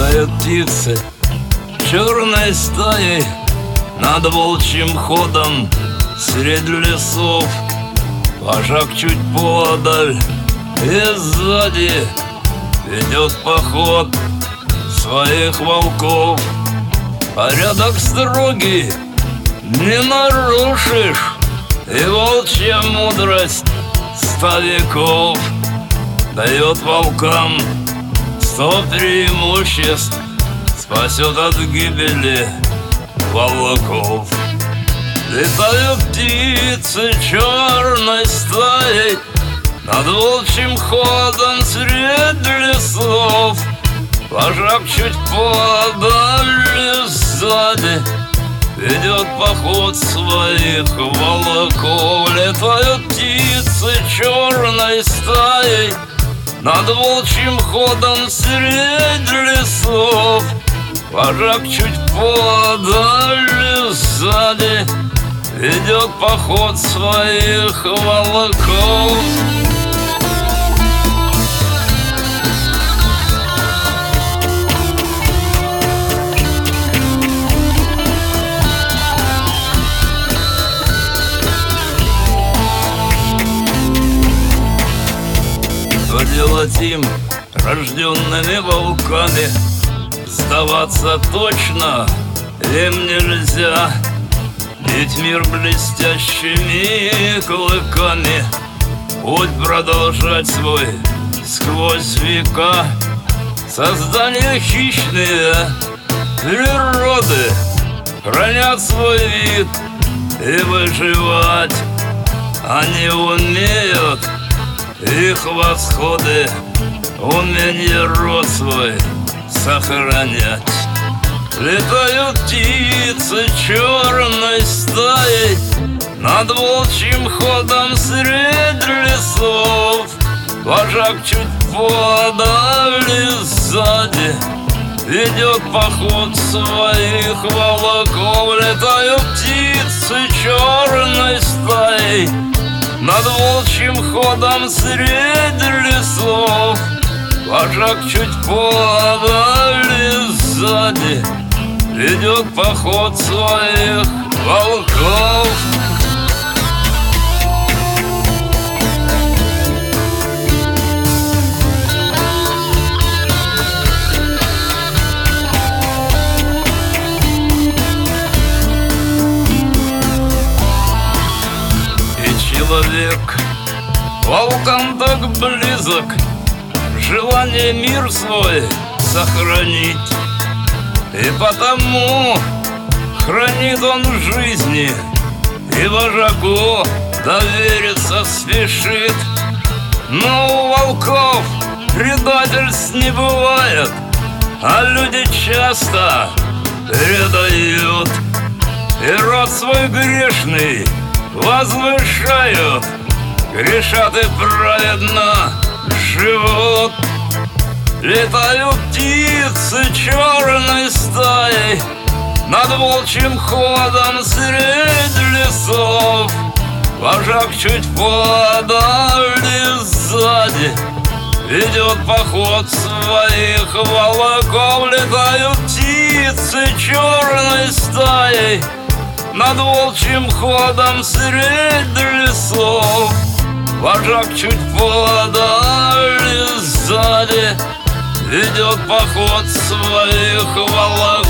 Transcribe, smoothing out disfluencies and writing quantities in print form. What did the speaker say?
Летают птицы черной стаей над волчьим ходом средь лесов. Вожак чуть подаль и сзади ведет поход своих волков. Порядок строгий не нарушишь, и волчья мудрость 100 веков дает волкам 100 преимуществ, спасет от гибели волков. Летают птицы черной стаей над волчьим ходом средь лесов. Вожак чуть подаль сзади ведет поход своих волков. Летают птицы черной стаей над волчьим ходом средь лесов. Вожак чуть подаль сзади ведет поход своих волков. Что делать им, рожденными волками? Сдаваться точно им нельзя, ведь мир блестящими клыками путь продолжать свой сквозь века. Создания хищные природы хранят свой вид, и выживать они умеют. Их восходы умение род свой сохранять. Летают птицы черной стаей над волчьим ходом средь лесов. Вожак чуть подаль сзади ведет поход своих волков. Летают птицы черной стаей над волчьим ходом средь лесов. Вожак чуть подаль сзади ведет поход своих волков. И человек волкам так близок, желание мир свой сохранить, и потому хранит он в жизни, и вожаку довериться спешит. Но у волков предательств не бывает, а люди часто предают, и род свой грешный возвышают, грешат и праведно живут. Летают птицы черной стаей над волчьим ходом средь лесов. Вожак чуть подаль сзади ведет поход своих волков. Летают птицы черной стаей над волчьим ходом средь лесов. Вожак чуть подаль сзади ведет поход своих волков.